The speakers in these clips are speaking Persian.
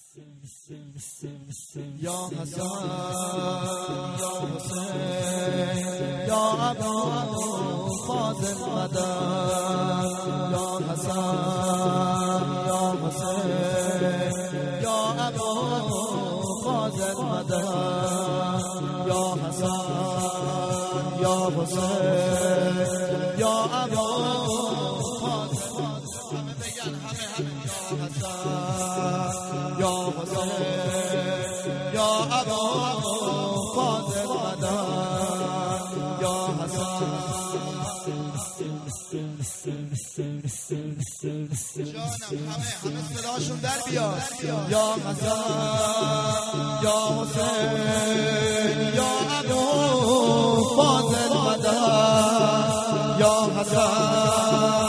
یا حسن یا حسین یا ابو فاضل مدد یا حسن یا حسین یا ابو فاضل مدد یا حسن یا حسین یا ابو فاضل همه بگن همه یا حسین یا ابو فاضل مدد یا حسن جانم همه صداشون در بیاد یا حسن یا حسین یا ابو فاضل مدد یا حسن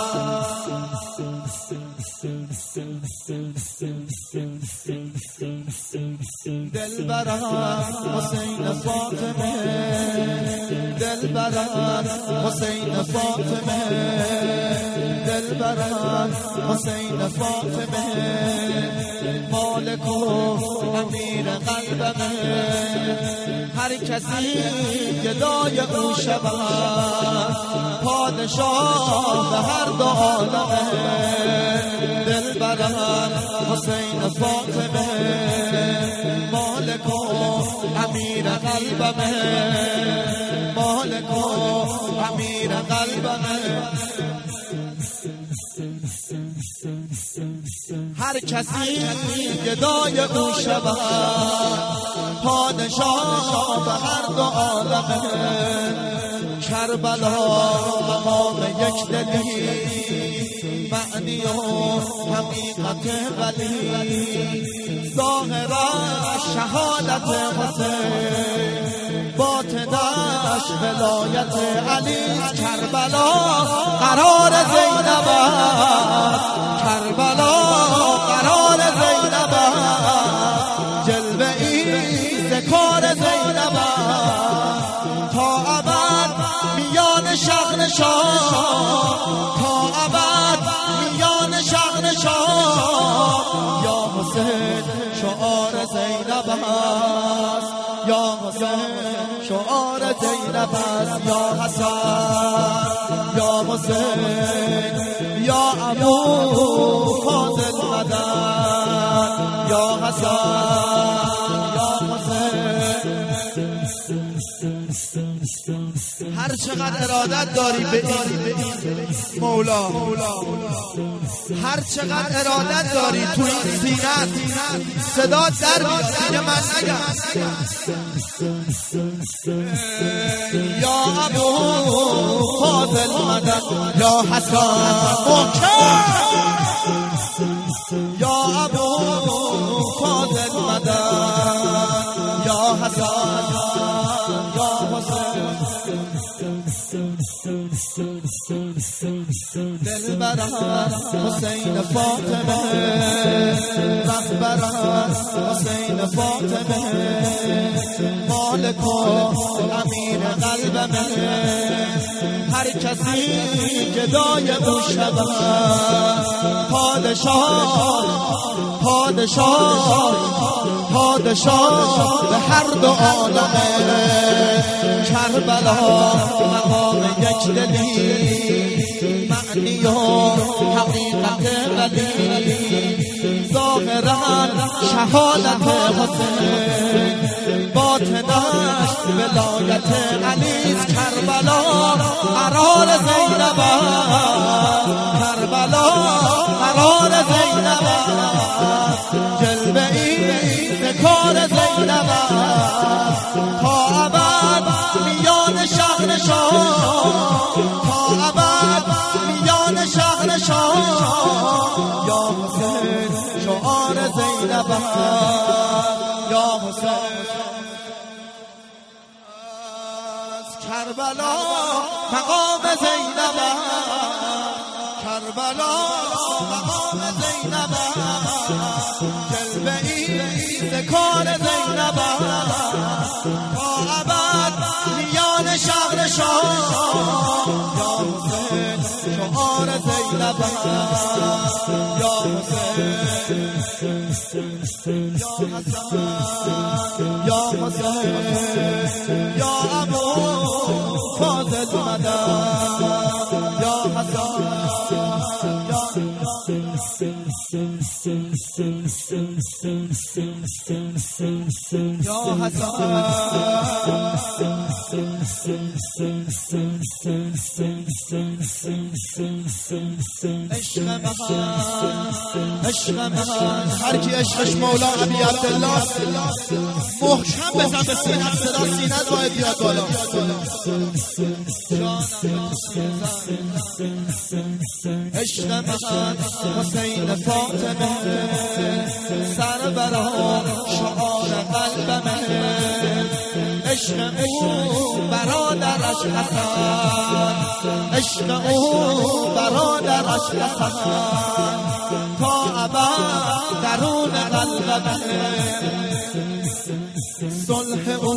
دلبران حسین فاطمه دلبران حسین فاطمه دلبران حسین فاطمه مالک و امیر قلبمه هر کسی گدای او شود پادشاه به هر دو عالمه دلبران حسین فاطمه مالک و امیر قلبمه مالک و امیر قلبمه هر کسی گدای او شود پادشاه به هر دو عالمه کربلا مقام یک دلی معنی و حقیقت ولی ظاهرا شهادت حسین باطنش ولایت علی کربلا قرار زینب کربلا قرار زینب جلوه ای ذکار زینب تا ابد میان شغنشان تا ابد میان شغنشان یا حسین شعار زینب است یا حسین شعار زینب است یا حسن یا حسین یا ابو فاضل مدد یا حسن یا حسین هر چقدر ارادت داری به این مولا هر چقدر ارادت داری تو این سینت صدا در بیاد دیگه من نگم یا ابو فاضل مدد یا حسن یا ابو فاضل مدد یا حسن یا حسین دلبران حسین فاطمه رهبران حسین فاطمه مالک و امیر قلبمه هر کسی گدای او شود پادشاه به هر دو عالمه کربلا مقام یک دلی معنی و حقیقت ولی ظاهرا شهادت حسین باطنش ولایت علی کربلا قرار زینب کربلا قرار زینب جلوه ای ذکار زینب تا ابد میان شهرشان تا ابد میان شهرشان یا حسین شعار زینب یا حسین کربلا مقام زینب کربلا مقام زینب جلوه ای ذکار زینب تا ابد میان شهرشان یا حسین شعار زینب یا حسین یا حسین یا ابو فاضل مدد یا حسین یا عشق من هر کی عشقش مولا ابی عبدالله محکم بزن به سینه صدا سینه باید بیاد بالا عشق من حسین فاطمه سربرا شعار قلبمه عشق او برادرش حسن عشق او برادرش حسن تا ابد درون قلبمه صلح او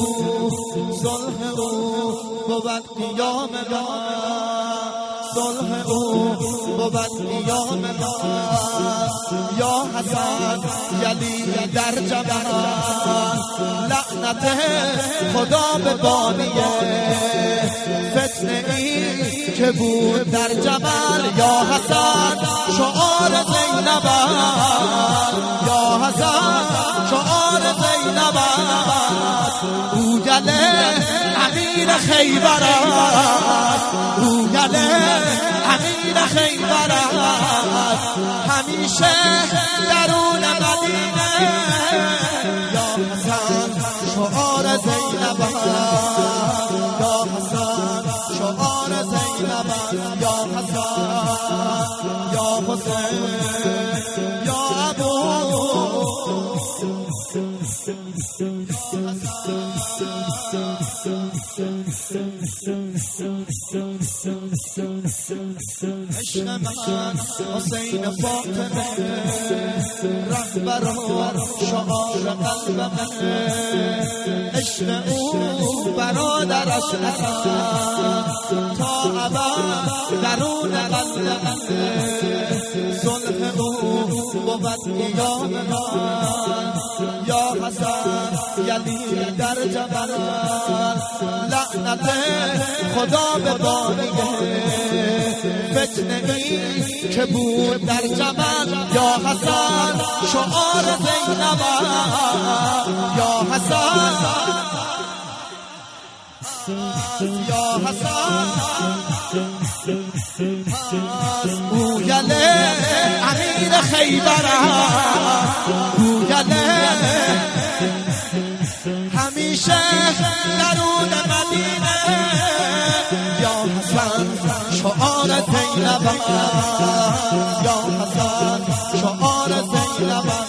بود قیام ما صلح او بود قیام ما یا حسن یلی در جبل لعنت خدا به بانیه فتنه ای که بود در جبل یا حسن شعار زینب یا حسن شعار زینب او گله امیر خیبر او گله امیر خیبر همیشه درون مدینه یا حسن شعار زینب یا حسن شعار زینب یا حسن یا حسین یا ابو عشق من حسین فاطمه رهبر شعار قلبمه عشق او برادرش حسن تا ابد درون قلبمه صلح او بود قیام من یا حسن یلی در جبل لعنت خدا به بانیه فتنه ای که بود در جبل یا حسن شعار زینب یا حسن یا حسن او گله امیر خیبر او گله همیشه درون مدینه یا حسن شعار زینب یا حسن شعار زینب